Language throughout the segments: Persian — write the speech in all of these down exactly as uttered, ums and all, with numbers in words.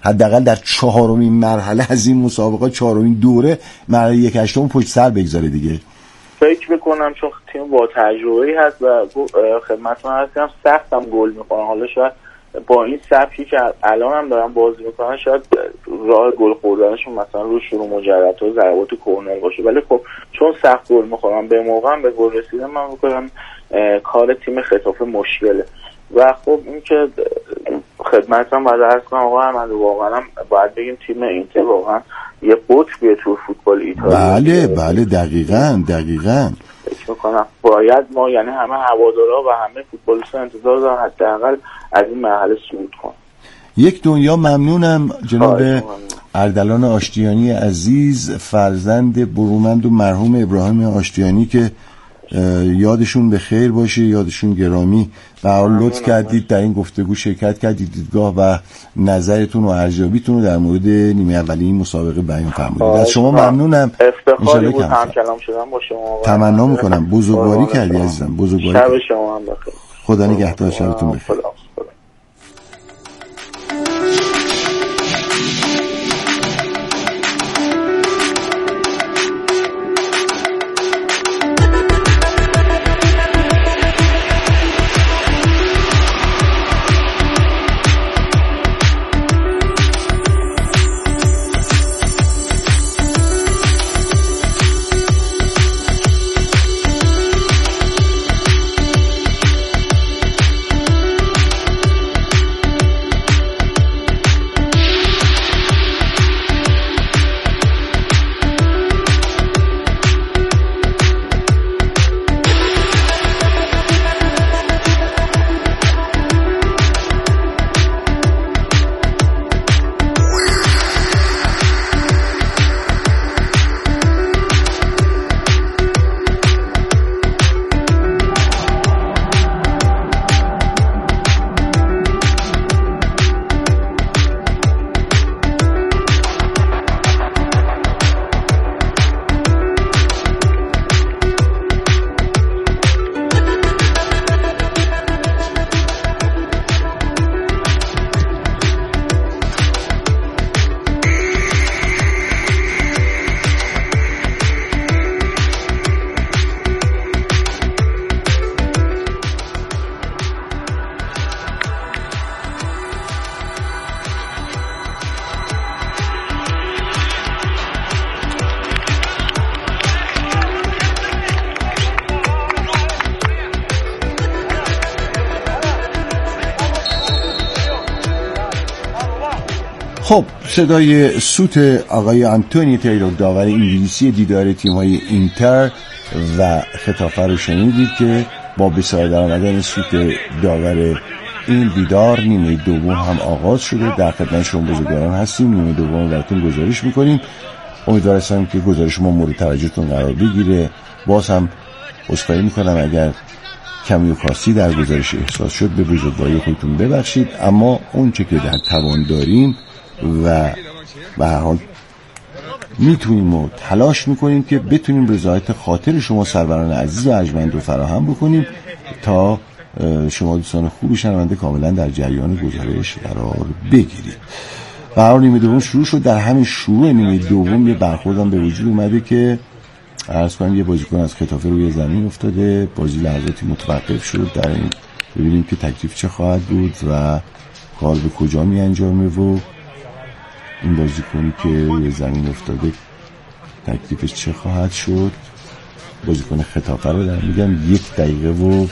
حداقل در چهارمین مرحله از این مسابقه، چهارمین دوره، مرحله یک هشتم پشت سر بگذاره دیگه. فکر بکنم چون تیم با تجربه‌ای هست و خدمتتون هستم سختم گل می‌خورن. حالا شاید با این سبکی که الان هم دارن بازی میکنن شاید راه گل خوردنشون مثلا رو شروع مجرد و ضربات کورنر باشه، ولی خب چون سخت گل میخورن به موقع به گل رسیدن من میکنم کار تیم خطافه مشکله. و خب این که خدمتتون باید عرض کنم آقا احمد، واقعا هم باید بگیم تیم اینتر واقعا یه قطبیه تو فوتبال ایتالیا. بله بله دقیقاً دقیقاً فکر میکنم باید ما یعنی همه هوادارا و همه فوتبالیست‌ها انتظار دارن حداقل از این مرحله صعود کنن. یک دنیا ممنونم جناب اردلان آشتیانی عزیز، فرزند برومند و مرحوم ابراهیم آشتیانی که یادشون به خیر باشه، یادشون گرامی. به هر حال لطف کردید در این گفتگو شرکت کردید، دیدگاه و نظرتون و ارزیابیتون رو در مورد نیمه اولی این مسابقه بیان فرمودید. از شما ممنونم. افتخاری بود هم کلام شدم با شما. تمنا میکنم بزرگواری کردی عزیزم، بزرگواری. شب شما هم بخیر. خدا نگهدار، شبتون بخیر. خب صدای سوت آقای آنتونی تیلور داور انگلیسی دیدار تیم‌های اینتر و خطافه رو شنیدید که با به سر درآمدن سوت داور این دیدار نیمه دوم هم آغاز شده. در خدمت شما بزرگواران هستیم، نیمه دوم براتون گزارش میکنیم. امیدوار هستم که گزارش ما مورد توجهتون قرار بگیره. باز هم عذرخواهی میکنم اگر کمی و کاستی در گزارش احساس شد، به بزرگواری خودتون ببخشید، اما اون چه که در توان داریم و به هر حال میتونیم و تلاش میکنیم که بتونیم رضایت خاطر شما سروران عزیز و ارجمند رو فراهم بکنیم تا شما دوستان خوب شنونده کاملا در جریان گزارش قرار بگیرید. به هر حال نیمه دوم شروع شد. در همین شروع نیمه دوم یه برخوردم به وجود اومده که عرض کنم یه بازیکن از خطافه روی زمین افتاده، بازی لحظاتی متوقف شد. در این ببینیم که تکلیف چه خواهد بود و کار به کجا می انجامه و این بازیکنی که روی زمین افتاده تکلیفش چه خواهد شد. بازیکن خطافه رو دارم میگم، یک دقیقه و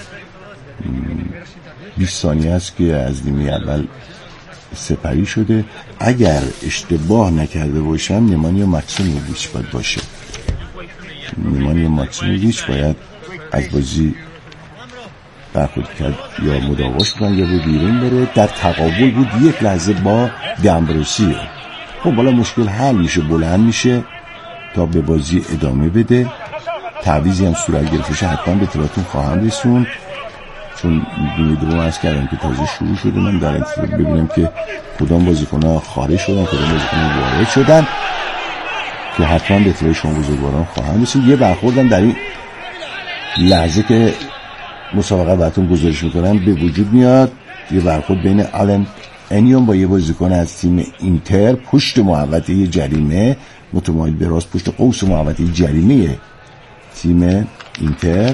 بیست ثانیه است که از نیمه اول سپری شده. اگر اشتباه نکرده باشم نمانیا ماکسیموویچ باید باشه. نمانیا ماکسیموویچ باید از بازی برخورد کرد، یا مداواش بودن یا به بیرون بره. در تقابل بود یک لحظه با دمبروسی. خب بالا مشکل حل میشه، بلند میشه تا به بازی ادامه بده. تعویضی هم صورت گرفتشه، حتما به اطلاعاتون خواهم رسون، چون نیمه دوم عرض کردم که تازه شروع شده. من در انتظار ببینم که کدام بازیکن‌ها خارج شدن، کدام بازیکن‌ها وارد شدن، که حتما به اطلاع شما بزرگواران خواهم رسید. یه برخوردم در این لحظه که مسابقه براتون گزارش میکنم به وجود میاد، یه برخورد بین آلن انیون با یه بازیکن از تیم اینتر پشت محوطه جریمه متمایل به راست پشت قوس محوطه جریمه تیم اینتر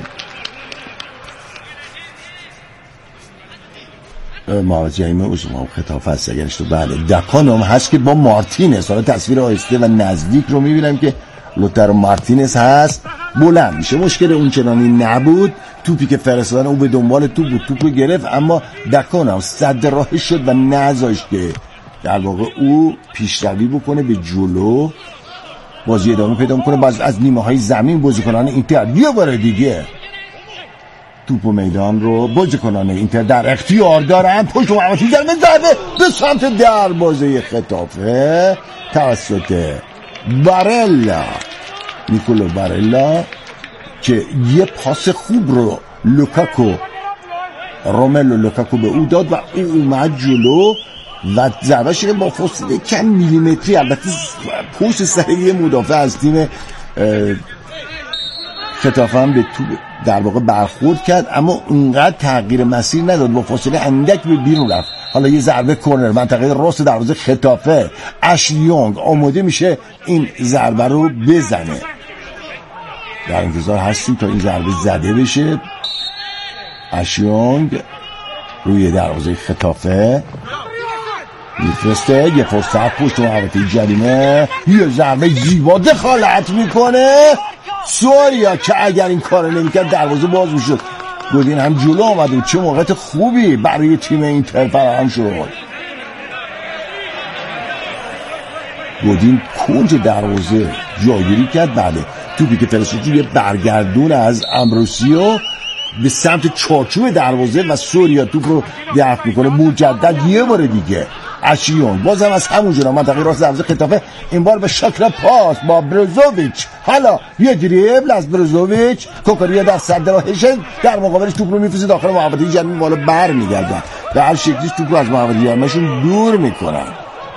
محوطه جریمه عثمان خطافه هست اگرش تو بله دکان هم هست که با مارتینز. حالا تصویر آهسته و نزدیک رو میبینم که لوتارو مارتینز هست بلند میشه. مشکل اون چنانی نبود. توپی که فرستادن او به دنبال توپ بود، توپ رو گرفت اما دکان هم صد راه شد و نذاشت که در واقع او پیشروی بکنه به جلو، بازی ادامه پیدا میکنه. باز از نیمه های زمین بازیکنان اینتر یه بار دیگه توپ و میدان رو بازیکنان اینتر در اختیار دارن. پشت محوطه جریمه ضربه به سمت دروازه خطافه توسط بارلا، نیکولو بارلا که یه پاس خوب رو لوکاکو روملو لوکاکو به او داد و او اومد جلو و ضربه شده با فاصله کم میلیمتری. البته پشت سر یه مدافع از تیم خطافه هم به توپ در واقع برخورد کرد اما اونقدر تغییر مسیر نداد، با فاصله اندک به بیرون رفت. حالا یه ضربه کرنر منطقه راست دروازه خطافه. اشلیونگ آماده میشه این ضربه رو بزنه. در انتظار هستیم تا این ضربه زده بشه. اشلیونگ روی دروازه خطافه میفرسته، یه فرصت پشت محوطه جریمه، یه ضربه زیبا دخالت میکنه سوریا که اگر این کار نمیکرد دروازه باز میشد. گودین هم جلو آمد و چه موقعیت خوبی برای تیم اینتر فراهم شد. گودین کنج دروازه جایگیری کرد. بله توپی که فرستاد یه برگردون از امبروسیو به سمت چارچوب دروازه و سوریا توپ رو دفع میکنه مجدد یه بار دیگه. اشیون بازم از همون جنا منطقه راست دروازه خطافه، این بار به شکل پاس با بروزوویچ. حالا یه دریبل از بروزوویچ، کوکاریا در صد راهشه، در مقابلش توپ رو میفرسته داخل محوطه جریمه، بالا بر میگردن و هر شکلیش توپ رو از محوطه جریمهشون دور میکنن.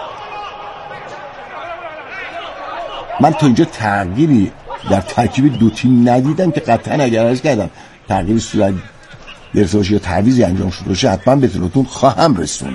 من تا اینجا تغییری در ترکیب دو تیم ندیدم که قطعا اگر عرض کردم تغییری صورت درسته باشه یا تعویضی انجام شده باشه حتما به اطلاعتون خواهم رسوند.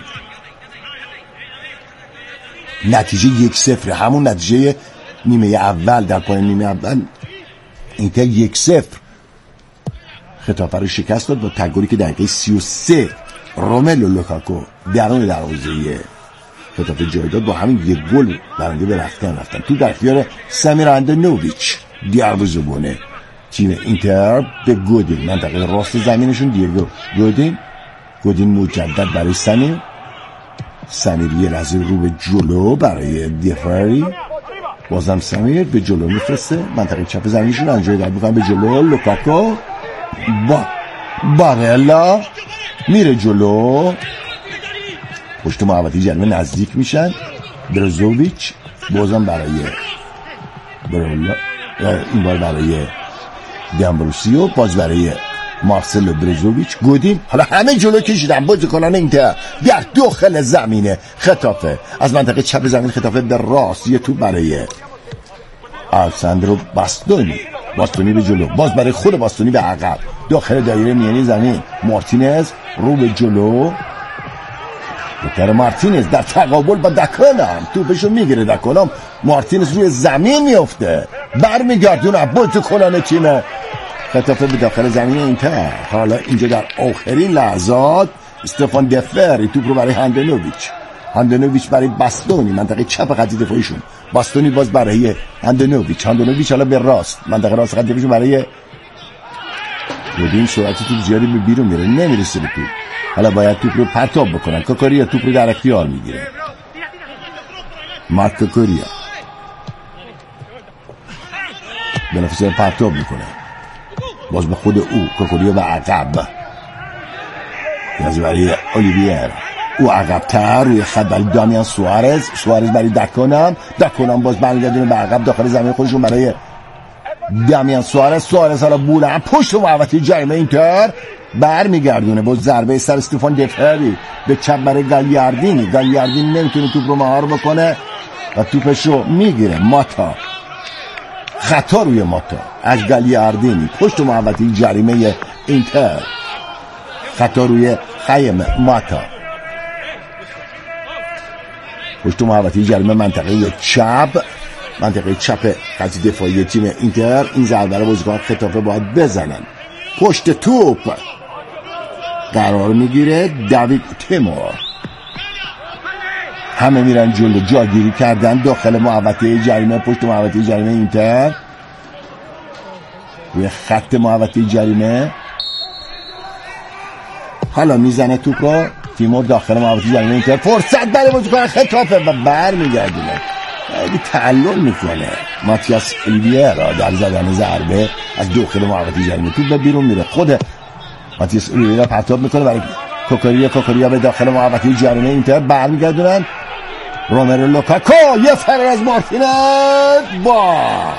نتیجه یک صفر، همون نتیجه نیمه اول. در پایان نیمه اول اینتر یک صفر خطافه رو شکست داد با تگلی که دقیقه سی و سه روملو لوکاکو درون دروازه خطافه جای داد. با همین یک گل برنده به رفتن رفتن. تو در اختیار سمیر اندنوویچ دروازه‌بان تیم اینتر به گودین منطقه راست زمینشون. دیگو گودین گودین مجدد برای سمیر سمیر یه لحظه رو به جلو برای دیفری، بازم سمیر به جلو میفرسته منطقه چپ زمینشون. انجای در بکنم به جلو لوکاکو با بارلا میره جلو، پشت محوطه جریمه نزدیک میشن. بروزوویچ بازم برای برولا، این بار برای دامبروسیو، باز برای مارسلو بروزوویچ. گودین حالا همه جلو کشیدن بازیکنان اینتر در داخل زمینه خطافه. از منطقه چپ زمین خطافه به راست، یه توپ برای آلساندرو باستونی، باستونی به جلو، باز برای خود باستونی به عقب داخل دایره میانی زمین. مارتینز رو به جلو، لوتارو مارتینز در تقابل با دکانم توپشو میگیره. دکانم مارتینز روی زمین میفته، برمیگردونه بازیکنان تیم خطافه به داخل زمین اینتر. حالا اینجا در آخرین لحظات استفان دفری توپ رو برای هندنوویچ، هندنوویچ برای باستونی منطقه چپ خط دفاعیشون، باستونی باز برای هندنوویچ، هندنوویچ حالا به راست منطقه راست خط دفاعیشون برای گودین. سرعت توپ زیادی به بیرون میره، نمیرسه به توپ. حالا باید توپ رو پرتاب بکنن. کوکاریا توپ رو در اختیار میگیره. مارک کوکاریا بنفسه پرتاب میکنه، باز به خود او کوکاریا به عقب، باز برای اولیویر او عقب‌تر روی خط برای دامیان سوارز، سوارز برای دکانم، دکانم باز برمیگردونه به عقب داخل زمین خودشون برای دامیان سوارز. سوارز حالا بولن پشت محوطه جریمه اینتر برمیگردونه، باز ضربه سر استفان دفری به چپ برای گالیاردینی. گالیاردینی نمیتونه توپ رو مهار بکنه و توپش رو میگیره. ماتا، خطا روی ماتا از گالیاردینی پشت محوطه جریمه اینتر، خطا روی خیم ماتا. پشت محوطه جریمه منطقه چپ منطقه چپ خط دفاعی تیم اینتر. این ضربه رو بازیکن خطافه باید بزنن. پشت توپ قرار میگیره دوید تیمور، همه میرن جلو، جاگیری کردن داخل محوطه جریمه، پشت محوطه جریمه اینتر، روی خط محوطه جریمه. حالا میزنه توپ رو تیمور داخل محوطه جریمه اینتر، فرصت برای بازیکن خطافه و برمیگردونه. خیلی تعلل میکنه ماتیاس اولیویرا در زدن ضربه از داخل محوطه جریمه، توپ به بیرون میره. خود ماتیاس اولیویرا پرتاب میکنه برای کوکوریا، کوکوریا به داخل محوطه جریمه اینتر برمیگردونن. رومرو لوکاکو یه فرار از مارتینز با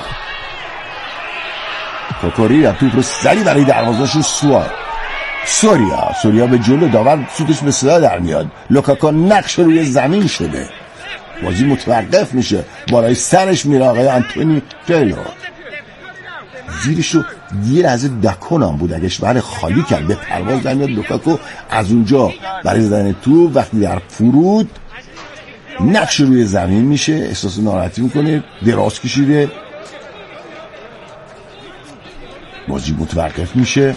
کوکوریا توپ رو سری برای دروازه‌شون سوار سوریا سوریا به جلو، داور سوتش به صدا در میاد. لوکاکو نقش روی زمین شده، بازی متوقف میشه، بالای سرش میره آقای آنتونی تیلور، زیرش رو یه لحظه دکونم بود اگه بله خالی کرد، به پرواز در میاد. لوکاکو از اونجا برای زدن تو وقتی در فرود نقش روی زمین میشه، احساس ناراحتی میکنه، دراز کشیده، بازی متوقف میشه.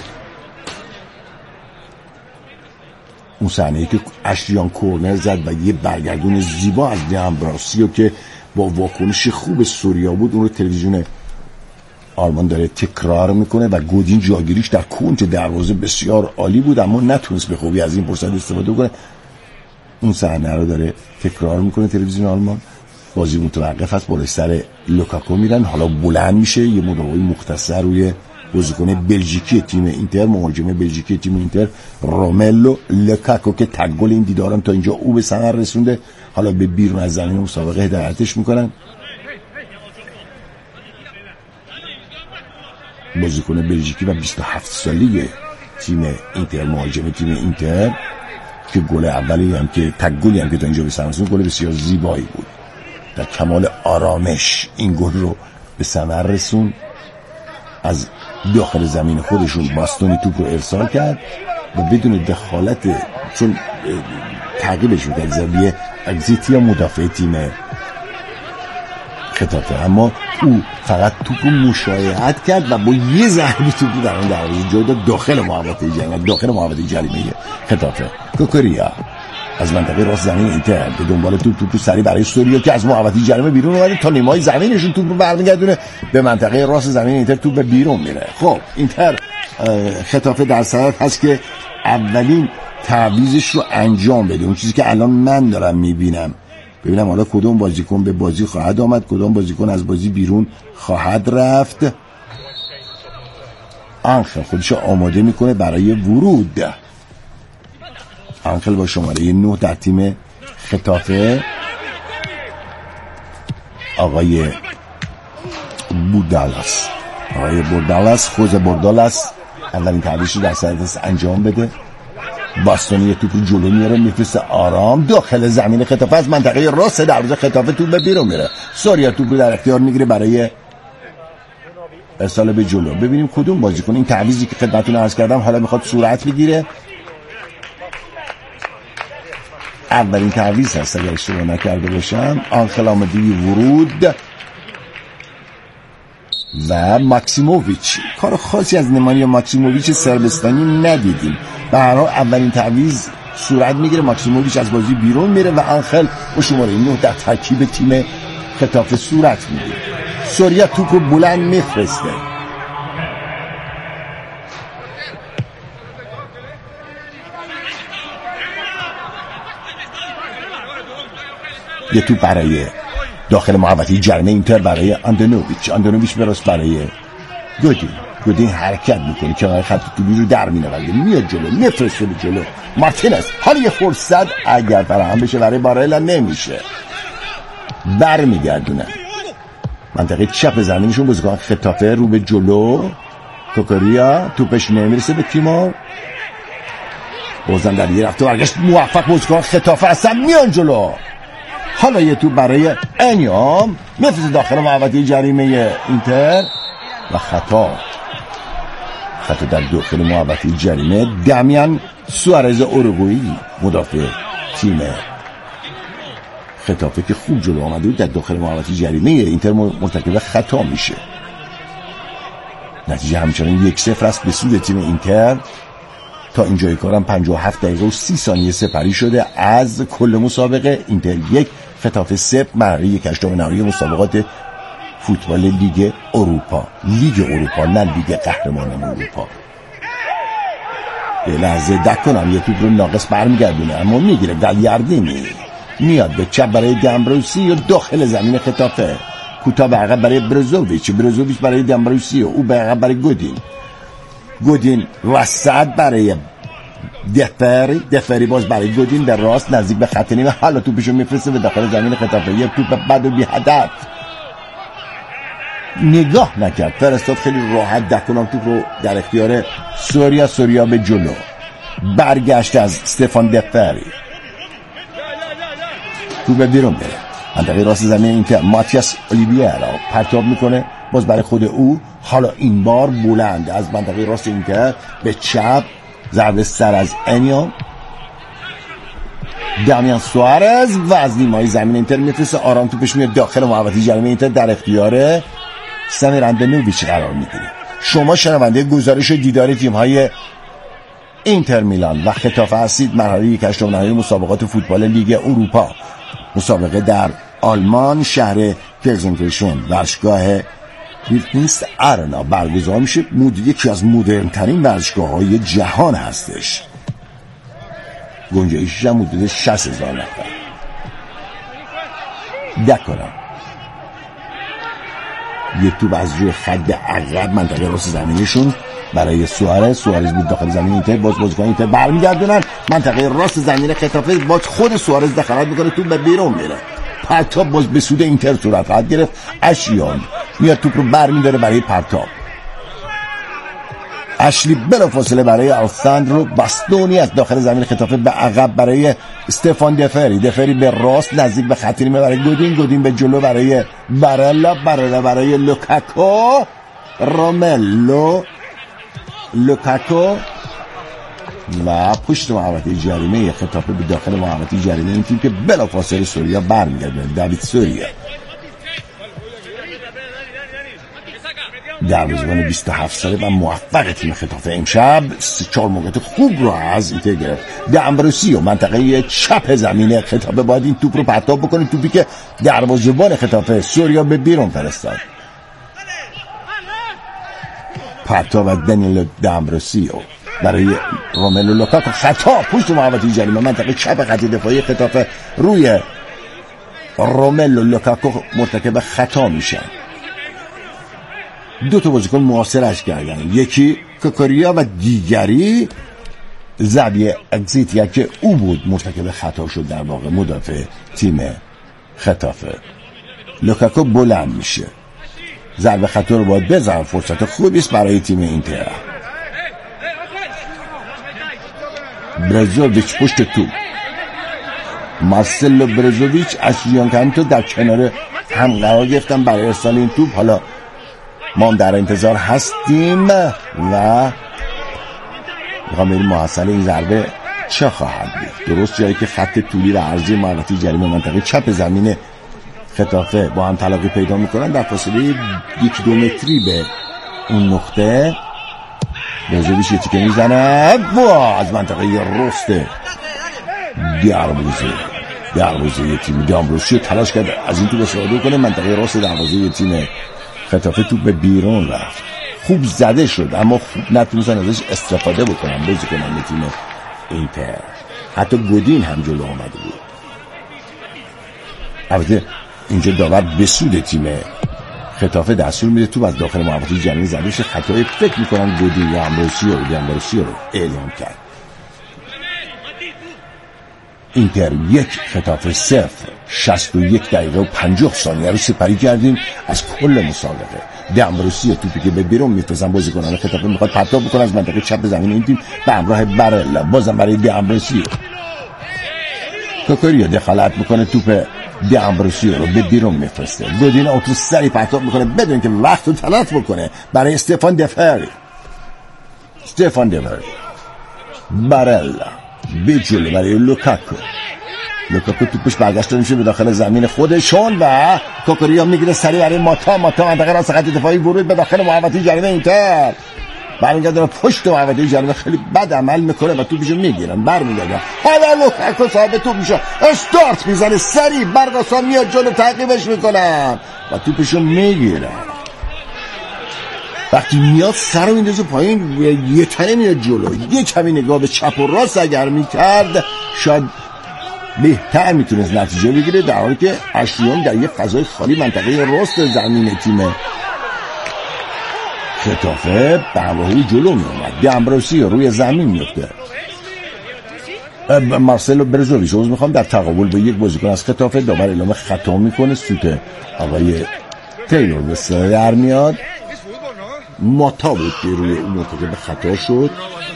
اون صحنه‌ای که اشریان کورنر زد و یه برگردون زیبا از دیامبراسیو که با واکنش خوب سوریا بود، اون رو تلویزیون آلمان داره تکرار میکنه و گودین جاگیریش در کنج دروازه بسیار عالی بود، اما نتونست به خوبی از این فرصت استفاده کنه. اون صحنه رو داره تکرار میکنه تلویزیون آلمان. بازی متوقف است، بالای سر لوکاکو میرن، حالا بلند میشه، یه مداوای مختصر روی بازیکن بلژیکی تیم اینتر، مهاجم بلژیکی تیم اینتر روملو لوکاکو که تک گل این دیدارم تا اینجا او به ثمر رسونده، حالا به بیرون از زمین مسابقه هدایتش میکنن. بازیکن بلژیکی و بیست و هفت ساله تیم اینتر، مهاجم تیم اینتر که گل اولی هم که تک گلی هم که تا اینجا به ثمر رسوند گل بسیار زیبایی بود، در کمال آرامش این گل رو به ثمر رسون. از داخل زمین خودشون باستونی توپ رو ارسال کرد و بدون دخالت، چون تعقیبش رو کرد زاویه اگزیتی یا مدافع تیم خطافه، اما او فقط توپ رو مشایعت کرد و با یه ضربه توپ رو در اون دروازه جای داد داخل محوطه جریمه، داخل محوطه جریمه خطافه. کوکوریا از منطقه راست زمین اینتر به دنبال توپ، توپ سری برای سوریا که از محوطه جریمه بیرون اومده، تا نیمای زمینشون توپ رو برمیگردونه به منطقه راست زمین اینتر، توپ به بیرون میره. خب اینتر خطافه در صدد هست که اولین تعویضش رو انجام بده، اون چیزی که الان من دارم میبینم، ببینم حالا کدوم بازیکن به بازی خواهد آمد، کدوم بازیکن از بازی بیرون خواهد رفت. آنخل خودشو آماده میکنه برای ورود. آنخل با شماره نه در تیم خطافه، آقای بودالاس آقای بودالاس خوز بودالاس اولین تعویضش رو در صدد انجام بده. باستونی توپ رو جلو میاره، میفرسته آرام داخل زمین خطافه، از منطقه راست دروازه خطافه توپ به بیرون میره. سوریا توپ رو در اختیار میگیره برای ارسال به جلو. ببینیم کدوم بازیکن این تعویضی که خدمتتون عرض کردم حالا میخواد صورت بگیره. اولین تعویض هست اگر اشتباه نکرده باشم. آنخل آماده ورود و ماکسیموویچ. کار خاصی از نمانی ماکسیموویچ سربستانی ندیدیم. به هر حال اولین تعویض صورت میگیره، ماکسیموویچ از بازی بیرون میره و آنخل با شماره نه در ترکیب تیم خطافه صورت میگیره. سوریا توپ رو بلند میفرسته، یه توپ برای داخل محوطه جریمه اینتر برای آندونوویچ. آندونوویچ براست برای گودین. گودین حرکت میکنه که خط طولی رو در مینورده، میاد جلو، میفرسته به جلو. مارتینز حالا یه فرصت اگر فراهم بشه برای بارایلا، نمیشه، برمیگردونه منطقه چپ زمینشون. بازیکن خطافه رو به جلو، کوکوریا توپش نمیرسه به تیمور، بازم در یه رفته برگشت موفق بازیکن خطافه هستن، میان جلو. حالا یه توپ برای انیام میفرسته داخل محوطه جریمه اینتر و خطا خطا در داخل محوطه جریمه. دمیان سوارز اوروگوئی مدافع تیم خطافه که خوب جلو آمده بود در داخل محوطه جریمه اینتر مرتکب خطا میشه. نتیجه همچنان یک صفر است به سود تیم اینتر. تا اینجای کارم پنجاه و هفت دقیقه و سی ثانیه سپری شده از کل مسابقه. اینتر یک، خطافه صفر. مرحله یک هشتم نهایی مسابقات فوتبال لیگ اروپا. لیگ اروپا، نه لیگ قهرمانان اروپا. یه لحظه دک کنم یه توپ رو ناقص برمیگردونه، اما میگیره گالیاردینی میاد به چپ برای دمبروسی و داخل زمین خطافه. کوتاه به عقب برای برزوویچ، برزوویچ برای دمبروسی و او به عقب برای گودین. گودین وسط برای دفری، دفری باز برای گودین به راست نزدیک به خط نیمه. حالا توپشو میفرسته به داخل زمین خطافه. یه توپ بد و بی هدف، نگاه نکرد، فرستاد خیلی راحت. دکنام توپ رو در اختیار سوریا. سوریا به جلو برگشت از استفان دفری، توپ بیرون میره منطقه راست زمین اینتر. ماتیاس اولیویرا پرتاب میکنه باز برای خود او. حالا این بار بلند از منطقه راست اینتر به چپ، ضربه سر از انیو. دامیان سوارز و از نیمای زمین اینتر میفرسته، آرام توپش میاد داخل محوطه جریمه اینتر در اختیار سمیر اندنوویچ قرار میگیره. شما شنونده گزارش دیدار تیم‌های اینتر میلان و خطافه هستید. مرحله یک هشتم نهایی مسابقات فوتبال لیگ اروپا. مسابقه در آلمان شهر گلزنکirchen ورزشگاه ویلدنیست آرنا برگزار میشه. مود یکی از مدرن ترین ورزشگاه‌های جهان هستش. گنجایشش هم حدود شصت هزار نفر. دکنم یه توپ از روی خط عقب منطقه راست زمینشون برای سوارز. سوارز بود داخل زمین اینتر، باز بازیکن اینتر برمیگردونن منطقه راست زمین خطافه. باز خود سوارز دخالت میکنه، توپ به بیرون میره. پرتاب باز به سود اینتر صورت خواهد گرفت. اشیان میاد توپ رو برمیداره برای پرتاب. اشلی بلافاصله برای آلساندرو باستونی از داخل زمین خطافه به عقب برای استفان دفری. دفری به راست نزدیک به خط نیمه برای گودین. گودین به جلو برای بارلا. بارلا برای لوکاکو. روملو لوکاکو و پشت محوطه جریمه خطافه به داخل محوطه جریمه این تیم که بلافاصله سوریا برمیگرده. دوید سوریا دروازه‌بان بیست و هفت ساله و موفق تیم خطافه امشب سه چهار موقعیت خوب رو از اینتر گرفت. دمبروسی و منطقه چپ زمین خطافه باید این توپ رو پرتاب بکنه. توپی که دروازه‌بان خطافه سوریا به بیرون فرستاد. پرتاب از دنیل دمبروسی برای روملو لوکاکو. خطا پشت محوطه جریمه منطقه چپ خط دفاعی خطافه روی روملو لوکاکو مرتکب خطا میشن. دو تا بازیکن معاصرش کردن، یکی کوکوریا و دیگری زبی اگزیتیا که او بود مرتکب خطا شد در واقع مدافع تیم خطافه. لوکاکو بلند میشه، ضربه خطا رو باید بزن. فرصت خوبی است برای تیم اینتر. برزوویچ پشت توپ، مارسلو برزوویچ از یانکانتو در کنار هم قرار گرفتن برای ارسال این توپ. حالا ما در انتظار هستیم و میخوام بریم محصل این ضربه چه خواهد بود. درست جایی که خط طولی و عرضی محوطه جریمه منطقه چپ زمین خطافه با هم تلاقی پیدا میکنن در فاصله یک دو متری به اون نقطه. برزوویچ یه تیکه میزنه و از منطقه رست دروازه دروازه تیم دامبروسی تلاش کرد از این توپ استفاده کنه. منطقه راست دروازه تیم خطافه توپ به بیرون رفت. خوب زده شد اما خوب نتونستن ازش استفاده بکنن بازی کنن تیم اینتر. حتی گودین هم جلو آمده بود. البته اینجا داور به سود تیم خطافه دستور میده توپ از داخل محوطه جریمه زده شه. خطای فکر میکنن گودین یا امبروسی رو امبروسی رو اعلام کرد. اینتر یک خطافه صفر. شصت و یک دقیقه و پنجاه ثانیه رو سپری کردیم از کل مسابقه. دمبروسی توپی که به بیرون میفرستن بازیکنان خطافه میخواد پرتاب بکنه از منطقه چپ زمین این تیم به همراه بارلا. بازم برای دمبروسی کوکوریا دخالت میکنه، توپ دمبروسی رو به بیرون میفرسته. گودین اوتو سری پرتاب میکنه بدون که وقت رو تلف بکنه برای استفان دفری. استفان دفری بارلا بیجل برای لوکاکو. لوکاکو توپش برگشته میشه به داخل زمین خودشون و کوکوریا میگیره سریع برای ماتا ماتا منطقه راست خط دفاعی ورود به داخل محوطه جریمه اینتر برمیگرده پشت محوطه جریمه خیلی بد عمل میکنه و توپشو میگیرن برمیگرده حالا لوکاکو صاحب توپ میشه استارت میزنه سریع برقاسا میاد جلو تعقیبش میکنن و توپشو میگیرن وقتی میاد سر رو میندازه پایین یه تنه میاد جلو یه کمی نگاه به چپ و راست اگر میکرد شاید بهتر میتونست نتیجه بگیره در حالی که اشریان در یه فضای خالی منطقه راست زمین تیم خطافه به همراهی جلو میومد دمبروسی روی زمین میفته مارسلو برزوویچ روز میخوام در تقابل به یک بازیکن از خطافه داور اعلام خطا میکنه سوت آقای تیلور به سر در میاد ماتا بود که روی اون منطقه به خطا شد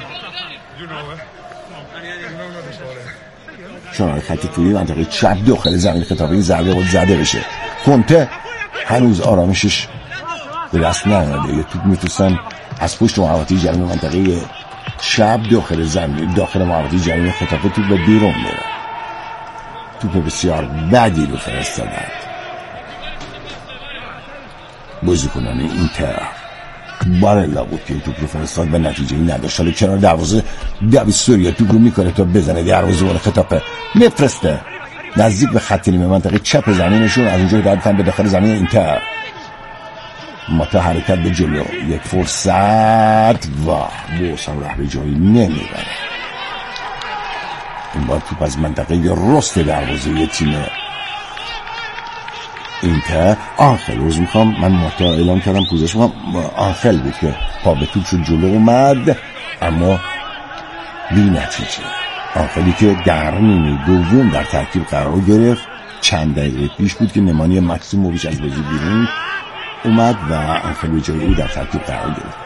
شنای خط توی منطقه چپ داخل زمین خطافه این ضربه بود زده بشه کنته هنوز آرامشش به دست نیامده یه توپ میتونستن از پشت محوطه جریمه منطقه چپ داخل زمین داخل محوطه جریمه خطافه توپ به بیرون میره توپ بسیار بدی رو فرستادن بازیکنان اینتر بارلا بود که توپ رو فرستاد به نتیجه این نداشت حالا کنار دروازه دوید سوریا توپ رو میکنه تا بزنه دروازه بار خطافه میفرسته نزدیک به خط نیمه منطقه چپ زمینشون از اونجا دادن به داخل زمین اینتر ماتا حرکت به جلو یک فرصت و بوس هم ره به جایی نمیبره این بار توپ از منطقه رست دروازه یه تیم اینتر آنخل روز میخوام من ماتا اعلام کردم پوزش میخوام آنخل بود که پا به توپ شد جلو اومد اما بی نتیجه آنخلی که در نیمه دوم در ترکیب قرار گرفت چند دقیقه پیش بود که نمانی مکسیموویچ از بازی بیرون اومد و آنخل به جای او در ترکیب قرار گرفت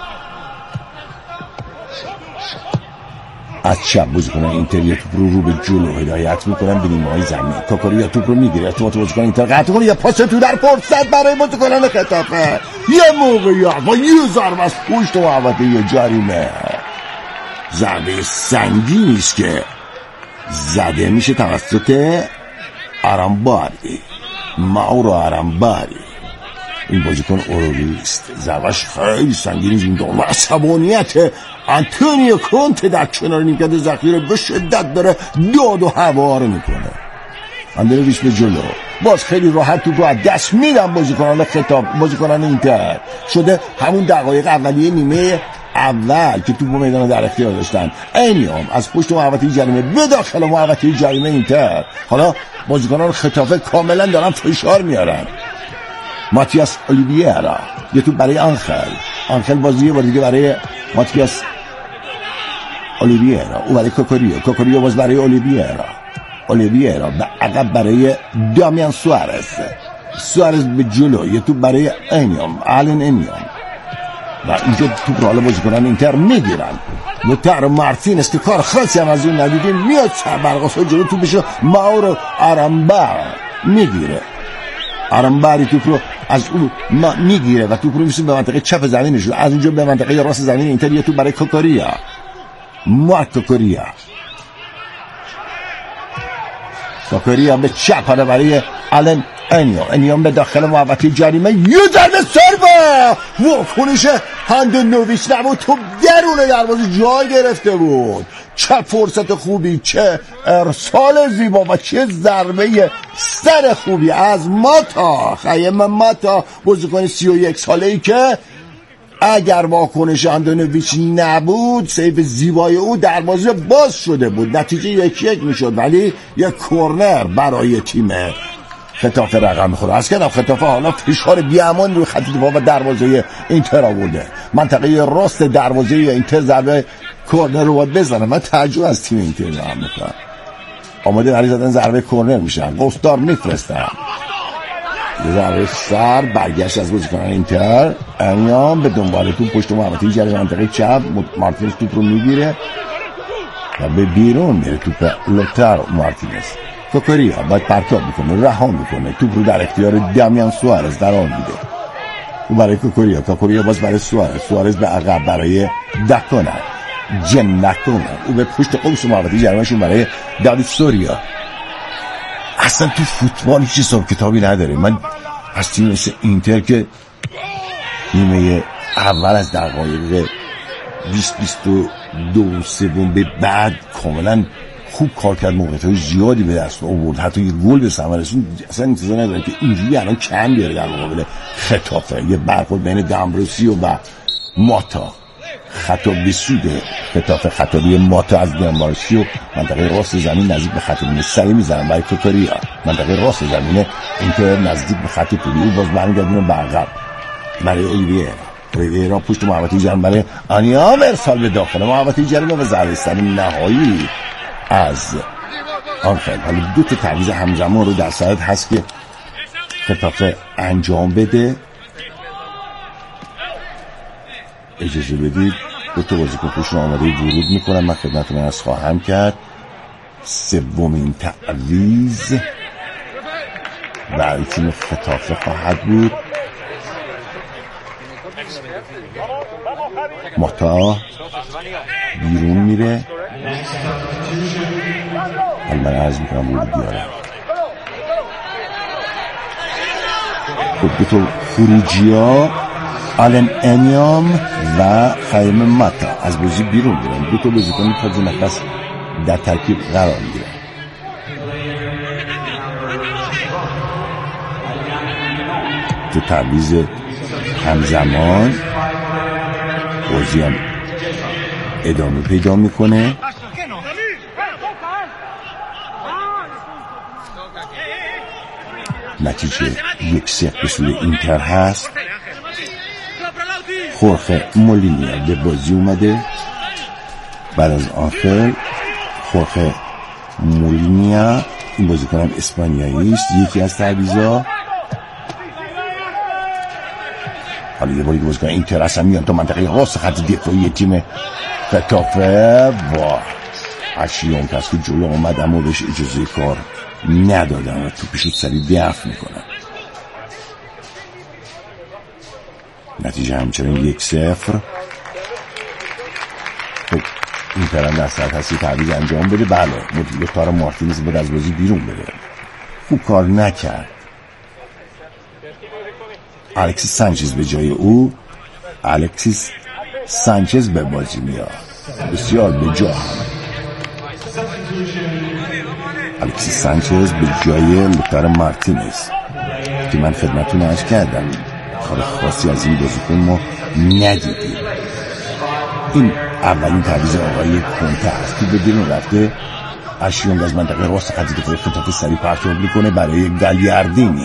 از چپ بازیکنان اینتر یه توپ رو رو به جلو هدایت میکنن به نیمه‌های زمین کوکوریا توپ رو میگیره ارتباط بازیکن اینتر قطع کنه یه پاس تو در فرصت برای بازیکنان خطافه یه موقعیت و یه ضربه از پشت محوطه یه جریمه ضربه سنگینی است که زده میشه توسط آرامباری ماورو آرامباری این بازیکن اورولیست ضربش خیلی سنگینی و عصبانیت آنتونیو کونته در کنار نیمکت ذخیره به شدت داره داد و هوا رو میکنه اندرویچ به جلو باز خیلی راحت توپ رو از دست میدن بازیکنان خطاب بازیکنان اینتر شده همون دقایق اولیه نیمه اول که توپ میدان در اختیار داشتن اینیام از پشت محوطه جریمه به داخل محوطه جریمه اینتر حالا بازیکنان خطافه کاملا دارن فشار میارن ماتیاس اولیویرا یه توپ برای آنخل آنخل بازی یه بار دیگه برای ماتیاس اولیویرا او برای کوکوریا کوکوریا باز برای اولیویرا اولیویرا به عقب برای دامیان سوارز سوارز به جلو یه توپ برای اینیام آلن اینیام و اینجا توپ رو حالا بازیکنان اینتر میگیرن لوتارو مارتینز که کار خاصی هم از اون ندیده میاد برقاسا جلو توپشو ماورو آرامبار میگیره آرامباری توپ رو از اون میگیره و توپ رو میسونه به منطقه چپ زمینشون از اونجا به منطقه راست زمین اینتر یه توپ برای کوکوریا مارک کوکوریا کوکوریا به چپ حالا برای آلن اینیام اینیام به داخل محوطه جریمه یه ضربه سربا واکنش هاندانوویچ نبود تو درون دروازه جای گرفته بود چه فرصت خوبی چه ارسال زیبا و چه ضربه سر خوبی از ماتا خیم ماتا بازیکن سی و یک ساله ای که اگر واکنش هاندانوویچ نبود سیو زیبای او دروازه باز شده بود نتیجه یک یک میشد ولی یک کورنر برای تیم خطافه رقم میخوره از کنم خطافه حالا فشار بیامان روی خط دفاع و دروازه اینتر آورده منطقه راست دروازه اینتر ضربه کورنر رو باید بزنه من تعجب از تیم اینتر رقم میکنم آماده برای زدن ضربه کورنر میشن گفتار میفرستن یه ضربه سر برگشت از بازیکنان اینتر انیام به دنبال توپ پشت محوطه جریمه منطقه چپ مارتینز توپ رو میگیره و به بیرون میره توپ لوتارو مارتینز کوکوریا باید پرتاب میکنه رها میکنه توپ رو در اختیار دامیان سوارز در آن میده او برای کوکوریا کوکوریا باز برای سوارز سوارز به عقب برای دکنر جن نکنه او به پشت قوس محوطه جریمهشون برای داوید سوریا اصلا تو فوتبال هیچ حساب کتابی نداره. من از تیم مثل اینتر که نیمه اول از دقایق بیست بیست و دو سوم به بعد کاملا خوب کار کرد، موقعیت‌های زیادی به دست آورد، حتی یه گل به ثمر رسوند. اصلا انتظار نداره که اینجوری الان کم بیاره در مقابل خطافه. یه برخورد بین دامبروسیو و ماتا، خطا به سود خطافه، خطا روی ماتا از دامبروسیو منطقه راست زمین نزدیک به خط نیمه سری میزنن برای کوتوریا، منطقه راست زمین اینتر نزدیک به خط توری، باز برمیگردونه برقب برای اولیویه اولیویه پشت محوطه جرم برای آنیا ارسال به داخل محوطه جرم و ضربه سری نهایی از آنفل. حالا دو تا تعویض همزمان رو در صورت هست که خطافه انجام بده. اجازه بدید دو تا بازیکن خوشون آماده ورود میکنم، من خدمتتون عرض خواهم کرد. سومین تعویض برای تیم خطافه خواهد بود. ماتا بیرون میره، من عرض میکنم ورود بیارم. خب دو تا خروجی ها آلن انیام و خیم ماتا از بازی بیرون میرن. دو تا بازیکن تازه نفس در ترکیب قرار میگیرن. تو تعویض همزمان بازی هم ادامه پیدا میکنه. نتیجه یک صفر به سوی اینتر هست. خورخه مولینیا به بازی اومده بعد از آنخل. خورخه مولینیا این بازیکن هم اسپانیایی است، یکی از تعویضا. حالا یه باری که بازیکن اینتر اصلا میان تو منطقه راست خط دفاعی تیم خطافه با اشیون کس که جلو آمد اما بهش اجازه کار ندادن و توپشو سریع دفع میکنن. نتیجه همچنین یک صفر. خب این پرن در سرد هستی تعویض انجام بده. بله لوتارو مارتینز بود از بازی بیرون بده، خوب کار نکرد. الکسیس سانچز به جای او. الکسیس سانچز به بازی میاد، بسیار به جا. الکسیس سانچز به جای لوتارو مارتینز که من خدمتتون عرض کردم کار خاصی از این بازیکن ما ندیدیم. این اولین تعویض آقای کنته است که به بیرون رفته. اشیونگ از منطقه راست خط دفاعی خطافه سریع پرتاب میکنه برای گالیاردینی.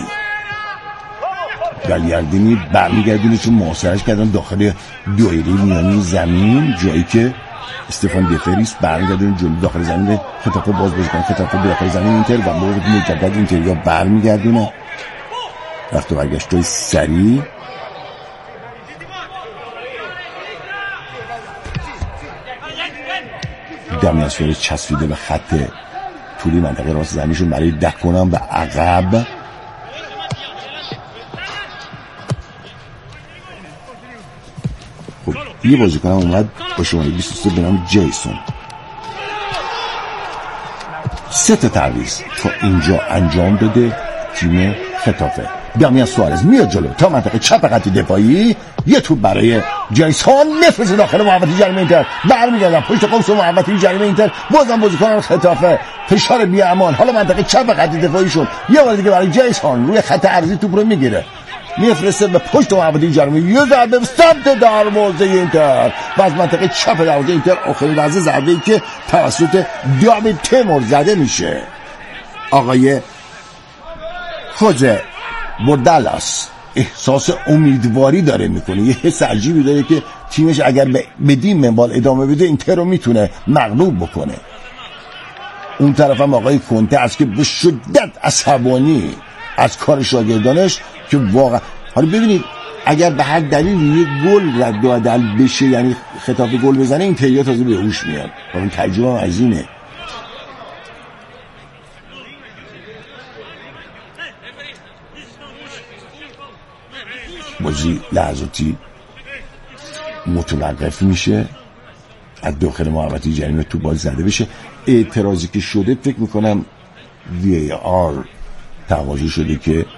گالیاردینی برمیگردونه چون محاصره‌اش کردن داخل دایره میانی زمین، جایی که استفان دفریس برمیگردونه جلو داخل زمین خطافه باز بازیکن خطافه داخل زمین اینتر و بعد مجدد اینتر یا برمیگردونه. رفت و برگشتای سریع. دمیاسفر چسبیده به خط طولی منطقه راست زمینشون برای دک کنم به عقب. خب یه بازیکن هم اومد با شماره بیست و سه به نام جیسون. سه تا تعویض تا اینجا انجام داده تیم خطافه. دامیان سوارز میاد جلو تا منطقه چپ خط دفاعی، یه توپ برای جیسون میفرسته داخل محوطه جریمه اینتر، برمیگردن پشت قوس محوطه جریمه اینتر، بازم بازیکنان خطافه فشار بی امان. حالا منطقه چپ خط دفاعیشون یه بار دیگه برای جیسون روی خط عرضی توپ رو میگیره، میفرسته به پشت محوطه جریمه، یه ضربه به سمت دروازه اینتر و از منطقه چپ دروازه اینتر آخرین لحظه ضربه‌ای که توسط داوید تیمور زده میشه. آقای خوزه بردالاس احساس امیدواری داره میکنه، یه حس عجیبی داره که تیمش اگر بدین منوال ادامه بده اینتر رو میتونه مغلوب بکنه. اون طرف هم آقای کنته است که به شدت عصبانی از کار شاگردانش که واقعا حالا ببینید اگر به هر دلیل یک گل رد و بدل بشه، یعنی خطافه گل بزنه، این تریا تازه به هوش میاد. این تجربه هم از اینه. بازی لحظاتی متوقف میشه، از داخل محوطه جریمه تو بال زده بشه. اعتراضی که شده فکر میکنم وی ای آر تقاضا شده که